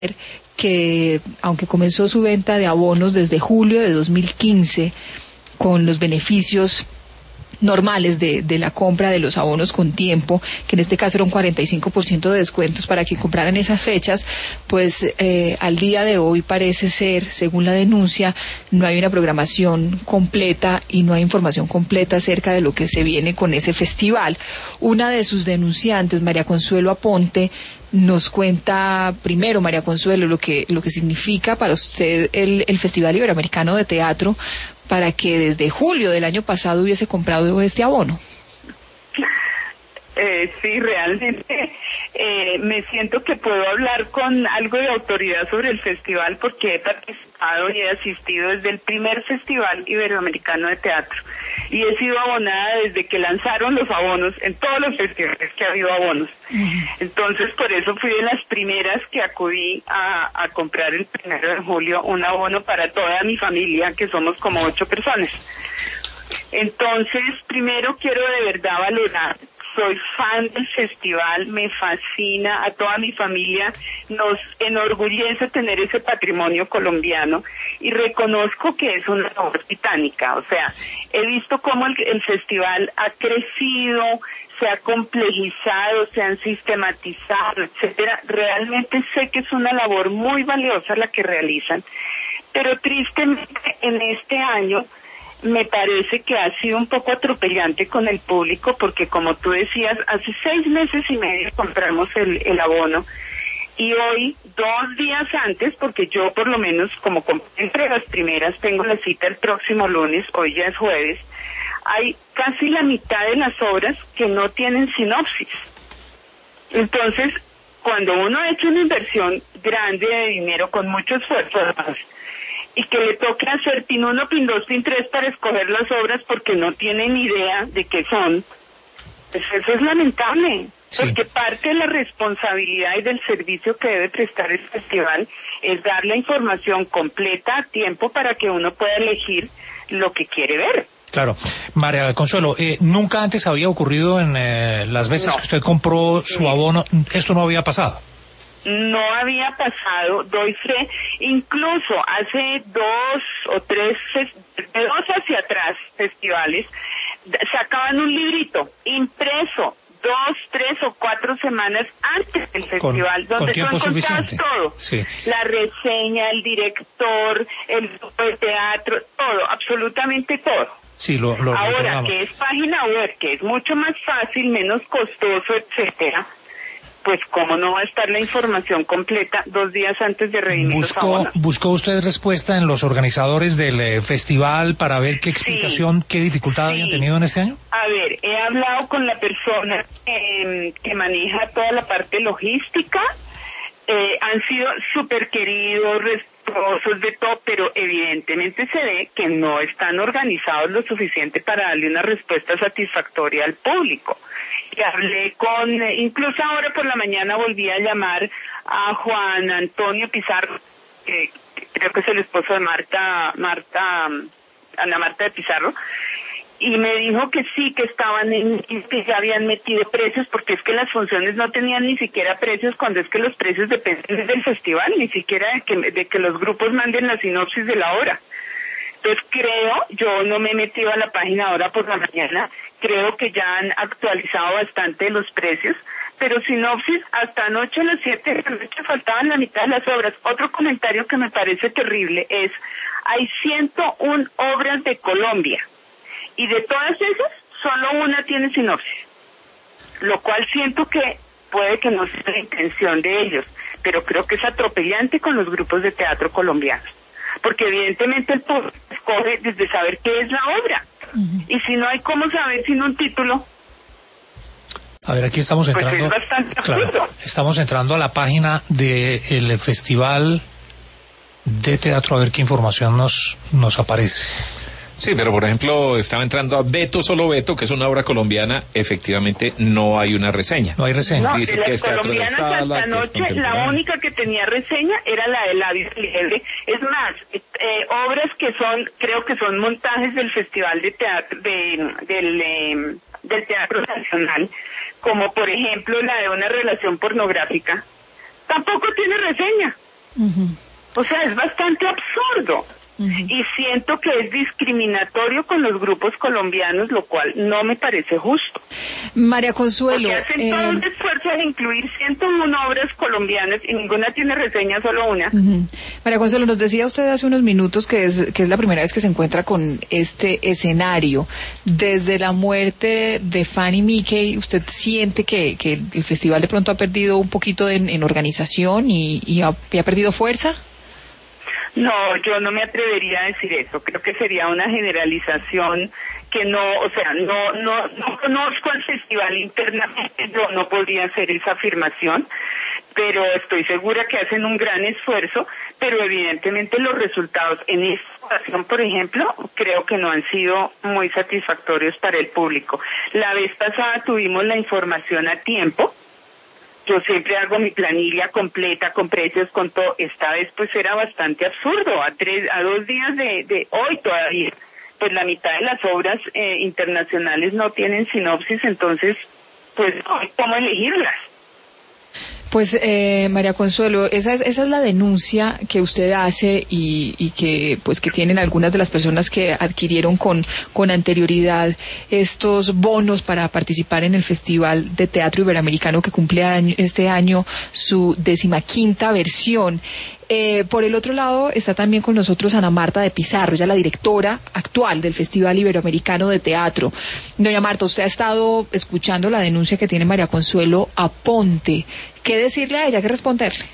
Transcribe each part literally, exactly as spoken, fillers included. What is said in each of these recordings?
que aunque comenzó su venta de abonos desde julio de dos mil quince con los beneficios normales de, de la compra de los abonos con tiempo, que en este caso era un cuarenta y cinco por ciento de descuentos para que compraran esas fechas, pues eh, al día de hoy parece ser, según la denuncia, no hay una programación completa y no hay información completa acerca de lo que se viene con ese festival. Una de sus denunciantes, María Consuelo Aponte, nos cuenta primero, María Consuelo, lo que lo que significa para usted el, el Festival Iberoamericano de Teatro, para que desde julio del año pasado hubiese comprado este abono. Eh, sí, realmente eh, me siento que puedo hablar con algo de autoridad sobre el festival porque he participado y he asistido desde el primer Festival Iberoamericano de Teatro y he sido abonada desde que lanzaron los abonos en todos los festivales que ha habido abonos. Uh-huh. Entonces, por eso fui de las primeras que acudí a, a comprar el primero de julio un abono para toda mi familia, que somos como ocho personas. Entonces, primero quiero de verdad valorar. Soy fan del festival, me fascina, a toda mi familia nos enorgullece tener ese patrimonio colombiano y reconozco que es una labor titánica. O sea, he visto cómo el, el festival ha crecido, se ha complejizado, se han sistematizado, etcétera. Realmente sé que es una labor muy valiosa la que realizan, pero tristemente en este año me parece que ha sido un poco atropellante con el público porque, como tú decías, hace seis meses y medio compramos el, el abono y hoy, dos días antes, porque yo por lo menos como entre las primeras tengo la cita el próximo lunes, hoy ya es jueves, hay casi la mitad de las obras que no tienen sinopsis. Entonces, cuando uno ha hecho una inversión grande de dinero con mucho esfuerzo, y que le toque hacer pin uno, pin dos, pin tres para escoger las obras porque no tienen idea de qué son, pues eso es lamentable, sí. Porque parte de la responsabilidad y del servicio que debe prestar el festival es dar la información completa a tiempo para que uno pueda elegir lo que quiere ver. Claro. María Consuelo, eh, ¿nunca antes había ocurrido en eh, las veces no. que usted compró su abono, esto no había pasado? No había pasado, doy fe, incluso hace dos o tres, de dos hacia atrás festivales, sacaban un librito impreso dos, tres o cuatro semanas antes del festival, con, donde con tú encontrabas suficiente. todo, sí. La reseña, el director, el grupo de teatro, todo, absolutamente todo. Sí, lo, lo Ahora, recordamos. que es página web, que es mucho más fácil, menos costoso, etcétera, pues cómo no va a estar la información completa dos días antes de redimir los abonos. ¿Buscó usted respuesta en los organizadores del eh, festival para ver qué explicación, sí, qué dificultad sí. habían tenido en este año? A ver, he hablado con la persona eh, que maneja toda la parte logística, eh, han sido súper queridos, respetuosos de todo, pero evidentemente se ve que no están organizados lo suficiente para darle una respuesta satisfactoria al público. Y hablé con, incluso ahora por la mañana volví a llamar a Juan Antonio Pizarro, que creo que es el esposo de Marta, Marta, Ana Marta de Pizarro, y me dijo que sí, que estaban en, que ya habían metido precios, porque es que las funciones no tenían ni siquiera precios, cuando es que los precios dependen del festival, ni siquiera de que, de que los grupos manden la sinopsis de la obra. Entonces creo, yo no me he metido a la página ahora por la mañana, creo que ya han actualizado bastante los precios, pero sinopsis, hasta anoche a las siete de la noche faltaban la mitad de las obras. Otro comentario que me parece terrible es, hay ciento una obras de Colombia, y de todas esas, solo una tiene sinopsis, lo cual siento que puede que no sea la intención de ellos, pero creo que es atropellante con los grupos de teatro colombianos. Porque evidentemente el público escoge desde saber qué es la obra. Uh-huh. Y si no hay cómo saber sin un título, a ver, aquí estamos entrando, pues es bastante claro, absurdo. Estamos entrando a la página del Festival de Teatro a ver qué información nos, nos aparece. Sí, pero por ejemplo, estaba entrando a Beto Solo Beto, que es una obra colombiana, efectivamente no hay una reseña. No hay reseña. No, dice de las que es teatro de colombianas sala, hasta anoche, la única que tenía reseña era la de Labios Liebre. Es más, eh, obras que son, creo que son montajes del Festival de Teatro, de, del, eh, del Teatro Nacional, como por ejemplo la de una relación pornográfica, tampoco tiene reseña. Uh-huh. O sea, es bastante absurdo. Uh-huh. Y siento que es discriminatorio con los grupos colombianos, lo cual no me parece justo. María Consuelo, porque hacen eh... todo un esfuerzo de incluir ciento una obras colombianas y ninguna tiene reseña, solo una. Uh-huh. María Consuelo, nos decía usted hace unos minutos que es, que es la primera vez que se encuentra con este escenario. Desde la muerte de Fanny Mickey, ¿usted siente que, que el festival de pronto ha perdido un poquito en, en organización y, y, ha, y ha perdido fuerza? No, yo no me atrevería a decir eso. Creo que sería una generalización que no, o sea, no, no, no conozco al festival internamente, yo no podría hacer esa afirmación, pero estoy segura que hacen un gran esfuerzo, pero evidentemente los resultados en esta ocasión, por ejemplo, creo que no han sido muy satisfactorios para el público. La vez pasada tuvimos la información a tiempo. Yo siempre hago mi planilla completa con precios, con todo. Esta vez pues era bastante absurdo. A tres, a dos días de, de hoy todavía, pues la mitad de las obras eh, internacionales no tienen sinopsis, entonces pues no hay cómo elegirlas. Pues eh, María Consuelo, esa es, esa es la denuncia que usted hace y, y que pues que tienen algunas de las personas que adquirieron con, con anterioridad estos bonos para participar en el Festival de Teatro Iberoamericano que cumple año, este año su decimaquinta versión. Eh, por el otro lado está también con nosotros Ana Marta de Pizarro, ella la directora actual del Festival Iberoamericano de Teatro. Doña Marta, usted ha estado escuchando la denuncia que tiene María Consuelo Aponte. ¿Qué decirle a ella? ¿Qué responderle?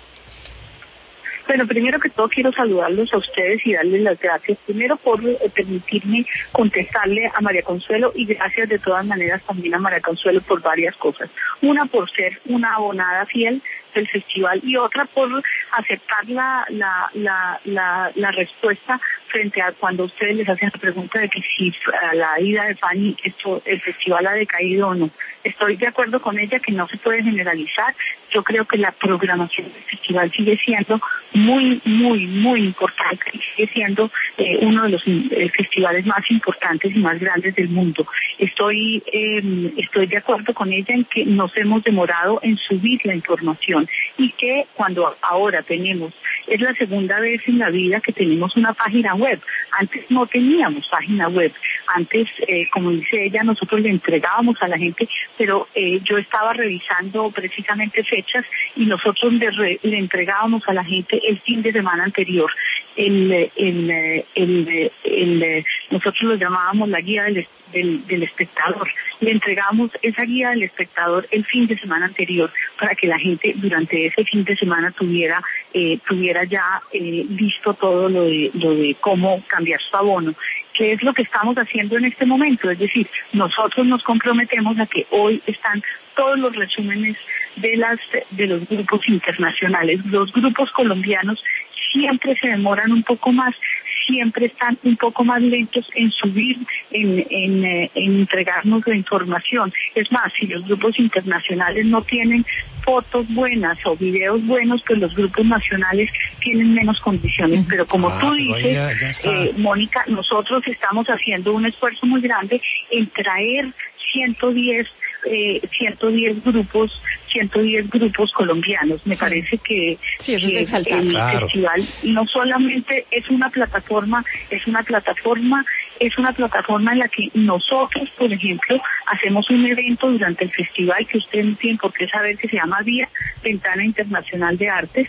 Bueno, primero que todo quiero saludarlos a ustedes y darles las gracias. Primero por eh, permitirme contestarle a María Consuelo y gracias de todas maneras también a María Consuelo por varias cosas. Una por ser una abonada fiel del festival y otra por aceptar la, la, la, la, la respuesta frente a cuando ustedes les hacen la pregunta de que si a la ida de Fanny esto, el festival ha decaído o no. Estoy de acuerdo con ella que no se puede generalizar. Yo creo que la programación del festival sigue siendo muy, muy, muy importante y sigue siendo eh, uno de los eh, festivales más importantes y más grandes del mundo. Estoy, eh, estoy de acuerdo con ella en que nos hemos demorado en subir la información y que cuando ahora tenemos, es la segunda vez en la vida que tenemos una página web. Antes no teníamos página web. Antes, eh, como dice ella, nosotros le entregábamos a la gente, pero eh, yo estaba revisando precisamente fechas y nosotros le, re, le entregábamos a la gente el fin de semana anterior. El, el, el, el, el, nosotros lo llamábamos la guía del, del, del espectador. Le entregamos esa guía del espectador el fin de semana anterior para que la gente durante ese fin de semana tuviera eh, tuviera ya eh, listo todo lo de, lo de cómo cambiar su abono. ¿Qué es lo que estamos haciendo en este momento? Es decir, nosotros nos comprometemos a que hoy están todos los resúmenes de las de los grupos internacionales. Los grupos colombianos siempre se demoran un poco más, siempre están un poco más lentos en subir, en, en, eh, en entregarnos la información. Es más, si los grupos internacionales no tienen fotos buenas o videos buenos, pues los grupos nacionales tienen menos condiciones. Pero como ah, tú dices, ya, ya eh, Mónica, nosotros estamos haciendo un esfuerzo muy grande en traer ciento diez Eh, ciento diez grupos, ciento diez grupos colombianos. Me sí. parece que, sí, que es el claro. festival no solamente es una plataforma, es una plataforma, es una plataforma en la que nosotros, por ejemplo, hacemos un evento durante el festival que ustedes no tienen por qué saber, que se llama Vía Ventana Internacional de Artes,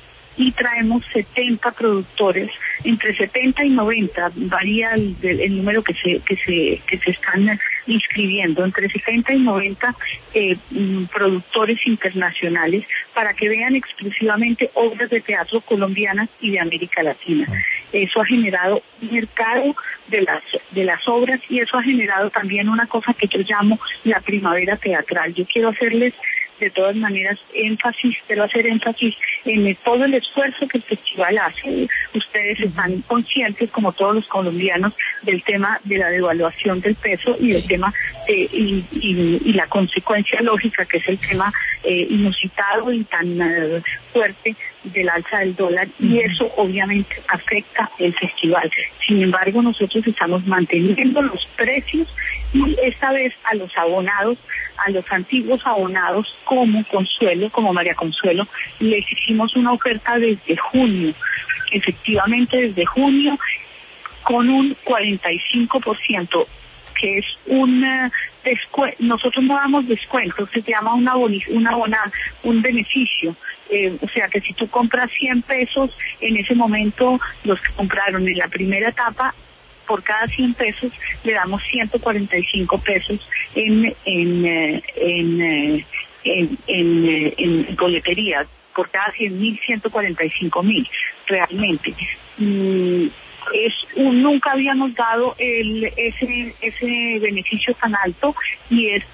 y traemos setenta productores, entre setenta y noventa, varía el, el número que se que se que se están inscribiendo, entre setenta y noventa eh, productores internacionales para que vean exclusivamente obras de teatro colombianas y de América Latina. Eso ha generado un mercado de las de las obras y eso ha generado también una cosa que yo llamo la primavera teatral. Yo quiero hacerles de todas maneras énfasis, quiero hacer énfasis en todo el esfuerzo que el festival hace. Ustedes están conscientes, como todos los colombianos, del tema de la devaluación del peso y del tema de, y, y, y la consecuencia lógica, que es el tema eh, inusitado y tan uh, fuerte del alza del dólar, y eso obviamente afecta el festival. Sin embargo, nosotros estamos manteniendo los precios Y esta vez a los abonados, a los antiguos abonados como Consuelo, como María Consuelo, les hicimos una oferta desde junio, efectivamente desde junio, con un cuarenta y cinco por ciento, que es un descuento. Nosotros no damos descuento, se llama una boni, una bona, un beneficio. Eh, o sea que si tú compras cien pesos, en ese momento los que compraron en la primera etapa, por cada cien pesos le damos ciento cuarenta y cinco pesos en en en en, en, en, en boletería, por cada cien mil, ciento cuarenta y cinco mil realmente. Mm, es un, nunca habíamos dado el ese ese beneficio tan alto, y es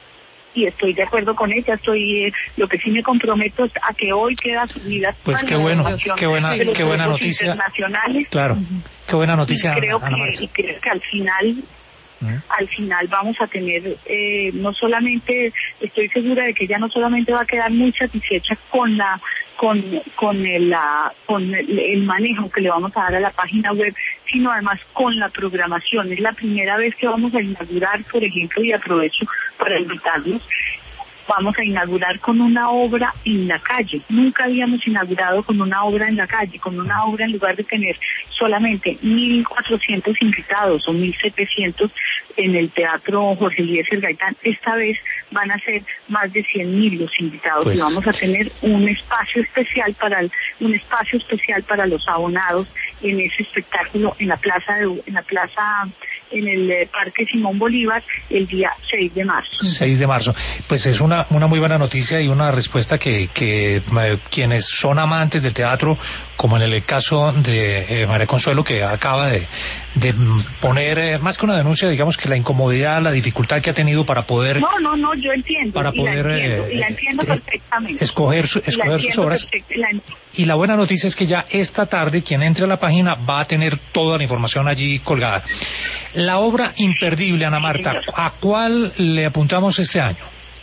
y estoy de acuerdo con ella. Estoy eh, lo que sí me comprometo es a que hoy queda subida. Pues qué bueno, qué buena, qué buena noticia. Claro, qué buena noticia. Y creo Ana que, Marta. y creo que al final al final vamos a tener, eh, no solamente, estoy segura de que ella no solamente va a quedar muy satisfecha con la con con el, la, con el, el manejo que le vamos a dar a la página web, sino además con la programación. Es la primera vez que vamos a inaugurar, por ejemplo, y aprovecho para invitarlos, vamos a inaugurar con una obra en la calle. Nunca habíamos inaugurado con una obra en la calle, con una obra, en lugar de tener solamente mil cuatrocientos invitados o mil setecientos en el Teatro Jorge Eliezer Gaitán. Esta vez van a ser más de cien mil los invitados, pues, y vamos a tener un espacio especial para el, un espacio especial para los abonados en ese espectáculo en la plaza de, en la plaza en el eh, Parque Simón Bolívar el día seis de marzo. seis de marzo. Pues es una una muy buena noticia y una respuesta que que eh, quienes son amantes del teatro, como en el caso de eh, María Consuelo, que acaba de de poner eh, más que una denuncia, digamos que la incomodidad, la dificultad que ha tenido para poder no no no yo entiendo para poder y la entiendo, eh, y la entiendo eh, perfectamente escoger su, escoger sus obras. La... Y la buena noticia es que ya esta tarde quien entre a la página va a tener toda la información allí colgada. La obra imperdible, Ana Marta, ¿a cuál le apuntamos este año?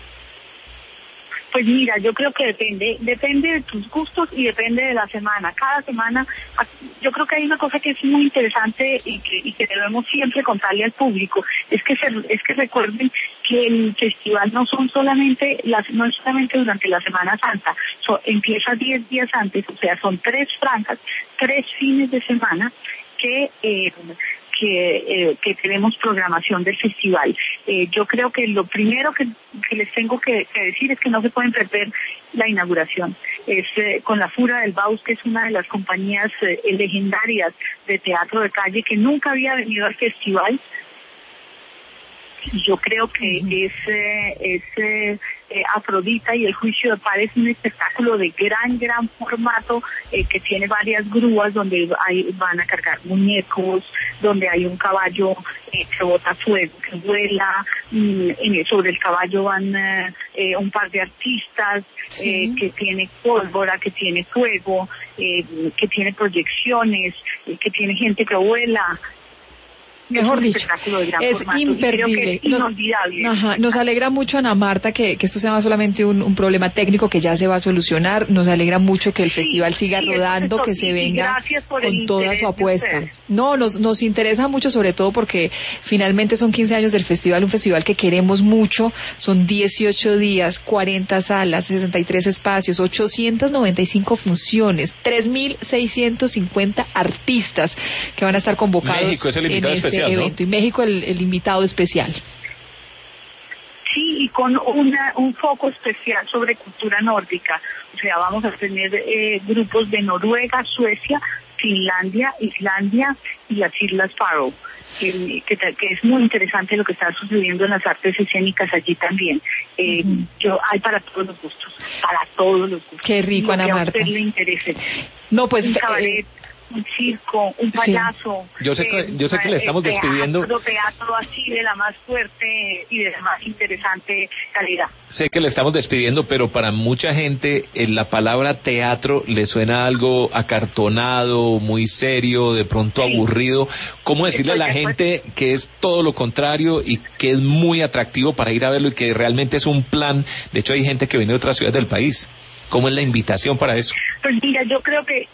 Pues mira, yo creo que depende, depende de tus gustos y depende de la semana. Cada semana, yo creo que hay una cosa que es muy interesante y que, y que debemos siempre contarle al público, es que se, es que recuerden que el festival no son solamente las, no es solamente durante la Semana Santa, so, empieza diez días antes, o sea, son tres franjas, tres fines de semana que eh, Que, eh, que tenemos programación del festival. Eh, yo creo que lo primero que, que les tengo que, que decir es que no se pueden perder la inauguración. Es eh, con la Fura del Baus, que es una de las compañías eh, legendarias de teatro de calle que nunca había venido al festival. Yo creo que uh-huh. es, eh, es eh, eh, Afrodita y el Juicio de Par es un espectáculo de gran, gran formato eh, que tiene varias grúas donde hay, van a cargar muñecos, donde hay un caballo eh, que bota fuego, que vuela, mm, en, sobre el caballo van eh, eh, un par de artistas, sí. eh, que tiene pólvora, que tiene fuego, eh, que tiene proyecciones, eh, que tiene gente que vuela. Mejor dicho, es imperdible. Es inolvidable. Nos, ajá, nos alegra mucho, Ana Marta, que, que esto sea solamente un, un problema técnico que ya se va a solucionar. Nos alegra mucho que el sí, festival siga sí, rodando, que se venga con toda su apuesta. No, nos, nos interesa mucho, sobre todo porque finalmente son quince años del festival, un festival que queremos mucho. Son dieciocho días, cuarenta salas, sesenta y tres espacios, ochocientas noventa y cinco funciones, tres mil seiscientos cincuenta artistas que van a estar convocados. México es el invitado en este especial, evento, ¿no? Y México el, el invitado especial. Sí, y con una, un foco especial sobre cultura nórdica. O sea, vamos a tener eh, grupos de Noruega, Suecia, Finlandia, Islandia y las Islas Faroe. Que, que, que es muy interesante lo que está sucediendo en las artes escénicas allí también. Eh, uh-huh. Yo hay para todos los gustos, para todos los gustos. Qué rico, Ana Marta. Que a usted le interese. No, pues un cabaret, eh, un circo, un payaso. Sí. Yo sé que, eh, yo sé que le estamos teatro, despidiendo. Teatro así de la más fuerte y de la más interesante calidad. Sé que le estamos despidiendo, pero para mucha gente en la palabra teatro le suena algo acartonado, muy serio, de pronto sí. aburrido. ¿Cómo decirle Estoy a la gente pues... que es todo lo contrario y que es muy atractivo para ir a verlo y que realmente es un plan? De hecho, hay gente que viene de otras ciudades del país. ¿Cómo es la invitación para eso? Pues mira, yo creo que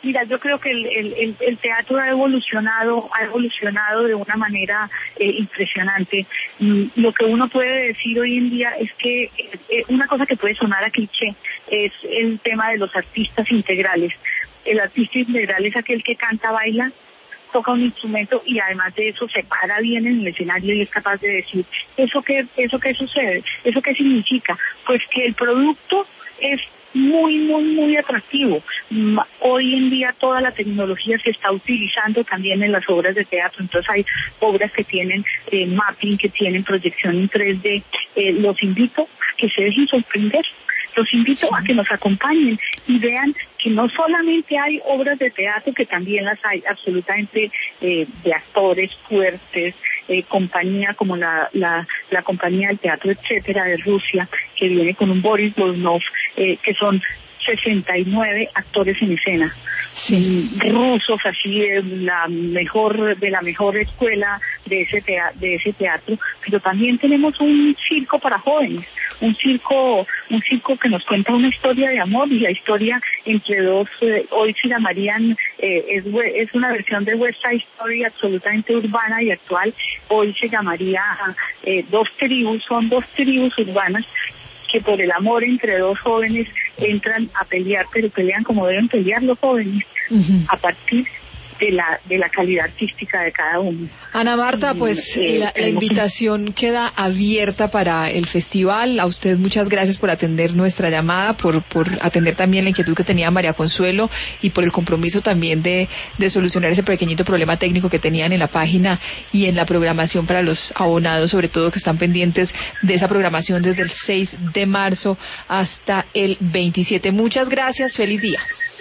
Mira, yo creo que el, el, el teatro ha evolucionado, ha evolucionado de una manera eh, impresionante. Mm, lo que uno puede decir hoy en día es que eh, una cosa que puede sonar a cliché es el tema de los artistas integrales. El artista integral es aquel que canta, baila, toca un instrumento y además de eso se para bien en el escenario y es capaz de decir, ¿eso qué, eso qué sucede? ¿Eso qué significa? Pues que el producto es muy, muy, muy atractivo. Hoy en día toda la tecnología se está utilizando también en las obras de teatro, entonces hay obras que tienen eh, mapping, que tienen proyección en tres D. Eh, los invito a que se dejen sorprender, los invito a que nos acompañen y vean que no solamente hay obras de teatro, que también las hay absolutamente eh, de actores fuertes, eh, compañía como la, la, la compañía del teatro, etcétera, de Rusia, que viene con un Boris Godunov, eh, que son sesenta y nueve actores en escena, sí, rusos, así de la mejor de la mejor escuela de ese teatro, de ese teatro, pero también tenemos un circo para jóvenes, un circo un circo que nos cuenta una historia de amor, y la historia entre dos, eh, hoy se llamarían, eh, es, es una versión de West Side Story absolutamente urbana y actual, hoy se llamaría eh, dos tribus, son dos tribus urbanas que por el amor entre dos jóvenes entran a pelear, pero pelean como deben pelear los jóvenes, uh-huh, a partir de la de la calidad artística de cada uno. Ana Marta, pues eh, la, la invitación queda abierta para el festival. A usted muchas gracias por atender nuestra llamada, por por atender también la inquietud que tenía María Consuelo y por el compromiso también de, de solucionar ese pequeñito problema técnico que tenían en la página y en la programación para los abonados, sobre todo que están pendientes de esa programación desde el seis de marzo hasta el veintisiete. Muchas gracias, feliz día.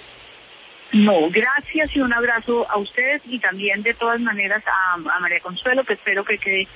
No, gracias y un abrazo a ustedes y también de todas maneras a, a María Consuelo, que espero que quede